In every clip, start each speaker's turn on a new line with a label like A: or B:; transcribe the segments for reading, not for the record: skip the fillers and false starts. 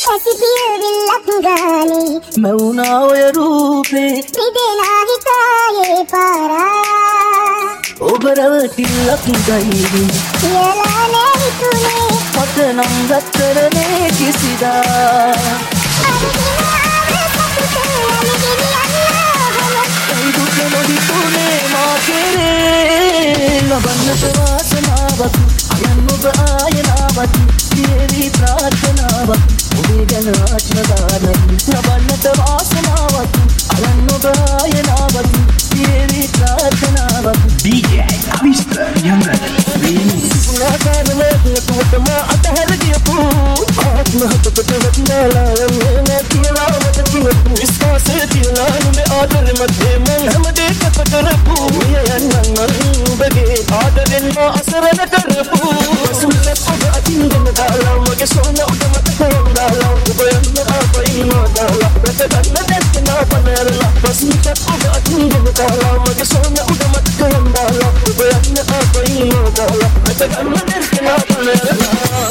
A: ऐसी दिलक गाने
B: मौना ओय रूपे
A: निदेना हिताये पारा
B: ඔබරවටිල්ලක් ගයිවි
A: කියලා නෑ හිතුනේ
B: මට නම් ගත්තරනේ කිසිදා දුක නොහිතුනේ මා කෙරේ ලබන්නට වාසනාවක් අයන් ඔබ ආයනාවක් දේවි ප්‍රාර්ථනාවක් ඔබේ ගැන ආත්මදානයි ලබන්නට වාසනාවක් අයන් ඔබ ආයනාවක් දේවි ප්‍රාර්ථනාවක්
C: DJ Aviska Younger Remix
B: පුරාකාරනේ පුතම අතහැර ගියපු ආත්මහතකට වටිනාලා මේ කියලා මට කියපු විශ්වාසය තියලා නුඹේ ආදරෙ මැදේ මං හැමදේ කත කරපු යන්නම් ඔබගේ ආදරෙන් මා අසරණ කරපු සුන්දර ඔබ අතින්ගෙන දාලා මගේ සොන උඩ මට කොරලා ඔබ යන්න ආපයි මාදාලා රට ගන්න දැක්කනා පනරලා පසුට ඔබ අතින්ගෙන දාලා මගේ සොන උඩ මට කොරලා ඔබ යන්න ආපයි මාදාලා රට ගන්න දැක්කනා පනරලා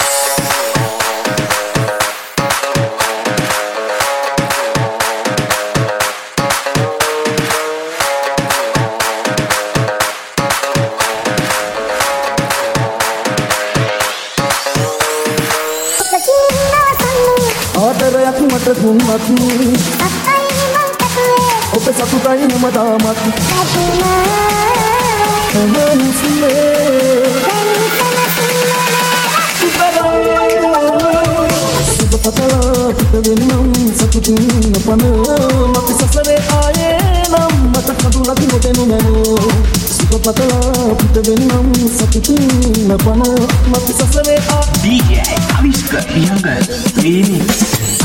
B: ආදරයක් මට දුන්නත්
A: අක්කයි මං කතුවේ
B: ඔබ සතුටයි මම තාමත් සුබ පතලා පිට වෙනම් සතුටින් පන මත සසරේ ආයේ නම් මට කඳුලක් නොදෙනු මැනෝ සුබ පතලා පිට වෙනම් සතුටින් පන මත සසරේ
C: DJ Aviska Younger Remix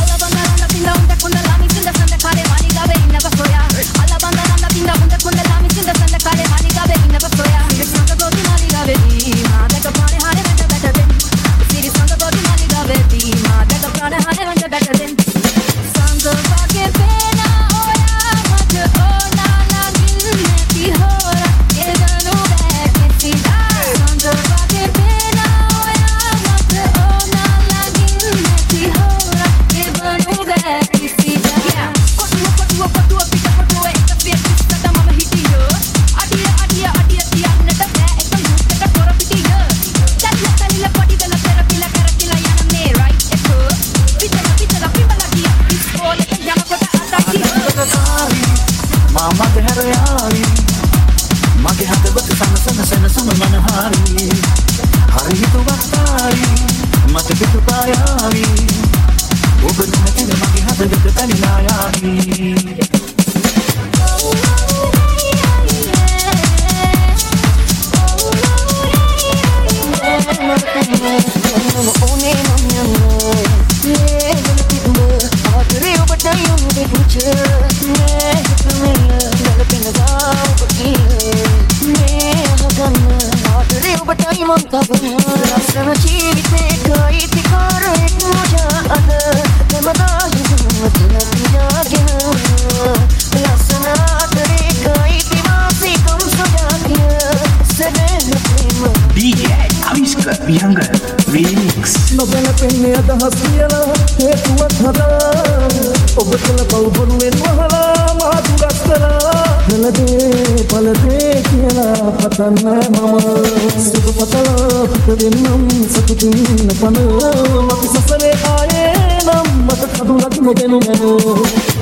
C: DJ Aviska Younger Remix
B: නොබැල පෙන්නේ අදහස් කියලා හේතුවක් හදා ඔබ කළ බවුරුවෙන් වහලා මා දුරස් කළා නලදේ පළදේ කියලා පතන්න මම සුබ පතලා පිට වෙනම් සතුටින් පන මත සසරේ ආයේ නම් මට කඳුලක් නොදෙනු මැනෝ